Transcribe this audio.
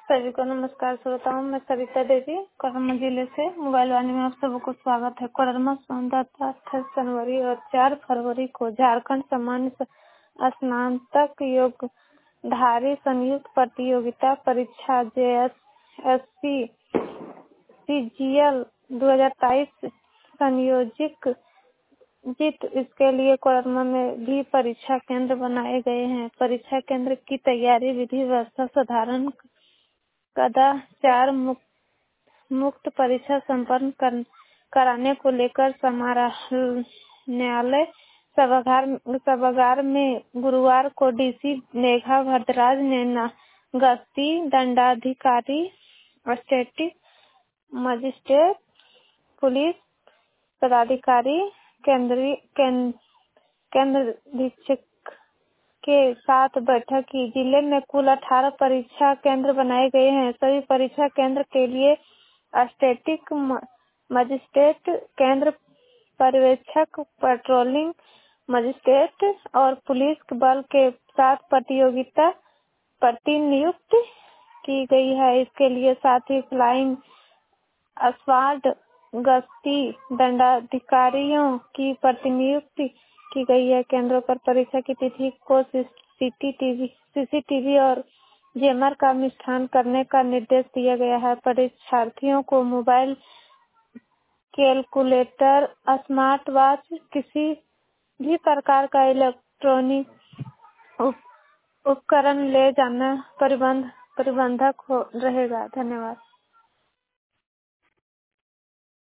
सभी को नमस्कार श्रोताओं, मैं सविता देवी कोडरमा जिले से मोबाइल वाणी में आप सबको स्वागत है। कोडरमा संवाददाता 28 जनवरी और 4 फरवरी को झारखंड सामान्य स्नातक योगधारी संयुक्त प्रतियोगिता परीक्षा JSSC CGL 2023 संयोजित इसके लिए कोडरमा में भी परीक्षा केंद्र बनाए गए हैं। परीक्षा केंद्र की तैयारी विधि व्यवस्था साधारण कदाचार मुक्त परीक्षा संपन्न कराने को लेकर न्यायालय सभागार में गुरुवार को डीसी मेघा भद्राज ने गश्ती दंडाधिकारी, स्टेटिक मजिस्ट्रेट, पुलिस पदाधिकारी, केंद्र अधीक्षक के साथ बैठक की। जिले में कुल 18 परीक्षा केंद्र बनाए गए हैं। सभी परीक्षा केंद्र के लिए स्टेटिक मजिस्ट्रेट, केंद्र पर्यवेक्षक, पेट्रोलिंग मजिस्ट्रेट और पुलिस बल के साथ प्रतिनियुक्त की गई है। इसके लिए साथ ही फ्लाइंग स्क्वाड, गश्ती दंडाधिकारियों की प्रतिनियुक्ति की गई है। केंद्रों पर परीक्षा की तिथि को सीसीटीवी और जैमर का अनुष्ठान करने का निर्देश दिया गया है। परीक्षार्थियों को मोबाइल, कैलकुलेटर, स्मार्ट वॉच, किसी भी प्रकार का इलेक्ट्रॉनिक उपकरण ले जाना प्रतिबंधक रहेगा। धन्यवाद।